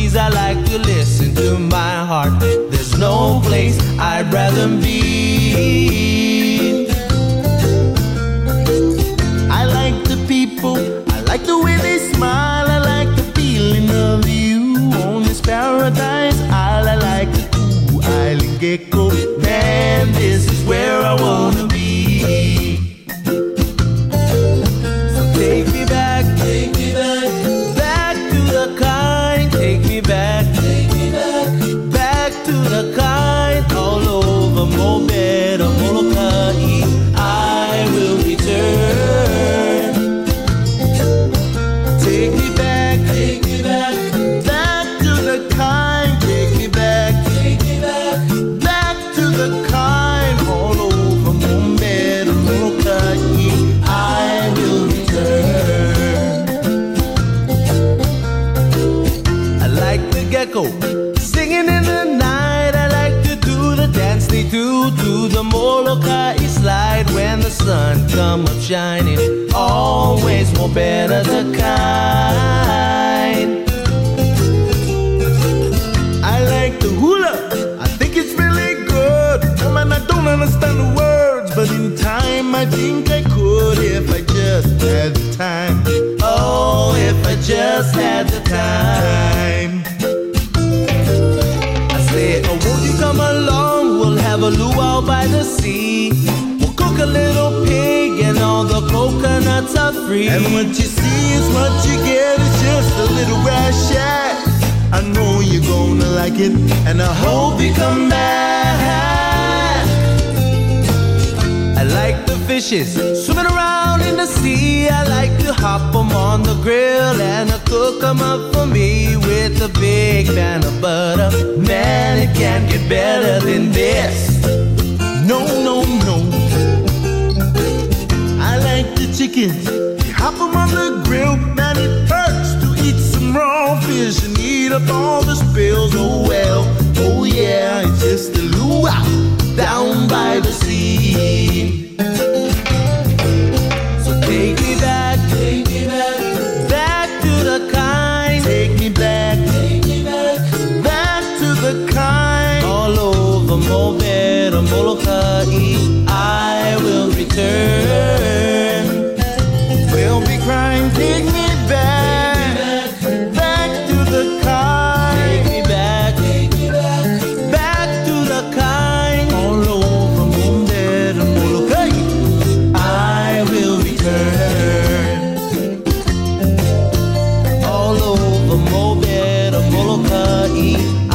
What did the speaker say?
melodies I like to listen to my heart. There's no place I'd rather be. I like the people, I like the way they smile, I like the feeling of you on this paradise isle. I like the cool island gecko. Man, this is where I wanna be. So take me back, back to the kind. Take me back, back to the kind. All over Mobed or Molokai, I will return. Take me back, back to the kind. Take me back, back to the kind. All over Mobed or Molokai, I will return. I like the gecko singing in the night. I like to do the dance they do to the Molokai slide when the sun come up shining. Always more better the kind. I like the hula, I think it's really good. Oh man, I don't understand the words, but in time I think I could if I just had the time. Oh, if I just had the time. I say, oh, won't you come along? We'll have a luau by the sea. We'll cook a little pig and all the coconuts are free. And what you see is what you get. It's just a little grass shack. I know you're gonna like it, and I hope you come back. I like the fishes swimming around in the sea. I like to hop them on the grill and I cook them up for me with a big pan of butter. Man, it can't get better than this. No, no, no. I like the chickens, you hop them on the grill. Man, it hurts to eat some raw fish and eat up all the spills. Oh well, oh yeah, it's just a luau down by the sea. So take me back, back to the kind. Take me back, back to the kind. All over Mobed or Molokai, I will return. We'll be crying, take me back, back to the kind. Take me back, back to the kind. All over Mobed or Molokai, I will return. All over Mobed or Molokai,